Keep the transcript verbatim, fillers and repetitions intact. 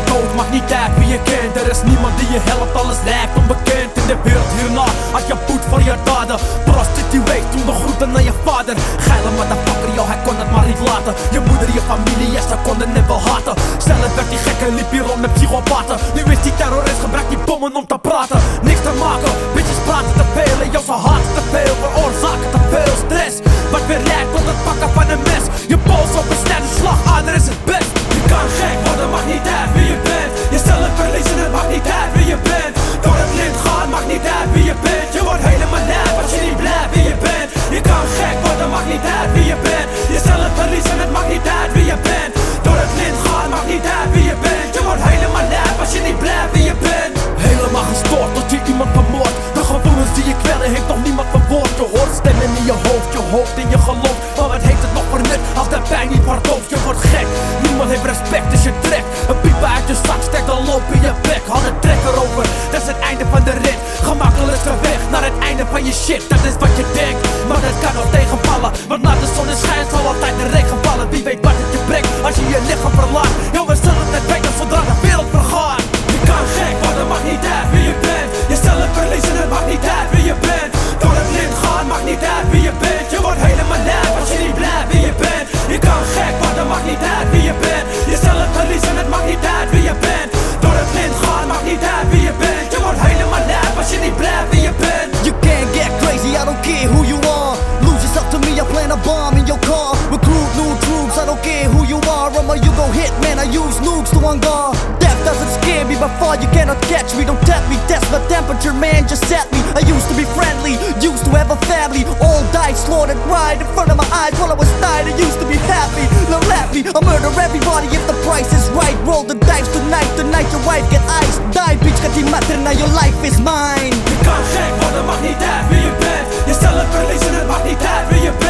dood, maakt niet uit wie je kent. Er is niemand die je helpt, alles lijkt onbekend in de wereld hierna. Als je boet voor je daden, prostitueet, toen de groeten naar je vader. Geile motherfucker, joh, hij kon het maar niet laten. Je moeder, je familie, ja, ze konden het wel haten. Zelf werd die gek en liep hier rond met psychopaten. Nu is die terrorist, gebruikt die bommen om te praten. Niks te maken, bitches praten te veel en jou ze haten te veel, veroorzaken te veel stress. Wat weer lijkt tot het pakken van een mes. Je pols op een snelle slagader is het best. Je kan gek worden, maakt niet uit wie je bent. Jezelf verliezen, het maakt niet uit wie je bent. Door het lint gaan, maakt niet uit wie je bent. Je wordt helemaal lijp als je niet blijft wie je bent. Je kan gek worden, maakt niet uit wie je bent. Jezelf verliezen, het maakt niet uit wie je bent. Door het lint gaan, maakt niet uit wie je bent. Je wordt helemaal lijp als je niet blijft wie je bent. Helemaal gestoord tot je iemand vermoord. De gevoelens die je kwellen heeft nog niemand verwoord. Je hoort stemmen in je hoofd, je hoopt in je geloof. Maar wat heeft het nog voor nut als de pijn niet verdooft? Je wordt gek, niemand heeft respect dus je trekt een piep uit je zak, steekt dan loop in je bek. Haal de trek erover, dat is het einde van de rit. Gemakkelijkste weg naar het einde van je shit. Dat is wat je denkt, maar dat kan nog tegenvallen. Want na de zon schijnt zal altijd de regen vallen. Wie weet wat het je brengt als je je lichaam verlaat. Yo, we zullen het weten zodra de wereld vergaat. Je kan gek worden, maakt niet uit wie je bent. Jezelf verliezen, het maakt niet uit wie je bent. Door het lint gaan, maakt niet uit wie je bent. Je wordt helemaal lijp als je niet blijft wie je bent. Je kan gek worden, maakt niet uit wie je bent. Jezelf verliezen, het maakt niet uit wie je bent. Door het lint gaan, maakt niet uit wie je bent. Je wordt helemaal lijp als je niet blijft wie je bent. You can't get crazy, I don't care who you are. Lose yourself to me, I plant a bomb in your car. Recruit new troops, I don't care who you are. I'm a you go hit man, I use nukes to on guard. Death doesn't scare me, but far you cannot catch me. Don't tap me, test my temperature, man, just set me. I used to be friendly, used to have a family. All died, slaughtered right in front of my eyes while I was dying. I used to be happy, now laugh me. I murder everybody if the price is right. Roll the dice tonight, tonight your wife get iced. Die bitch, gaat die matter, now your life is mine. Je kan gek worden, maakt niet uit wie je bent. Jezelf verliezen, het maakt niet uit wie je bent.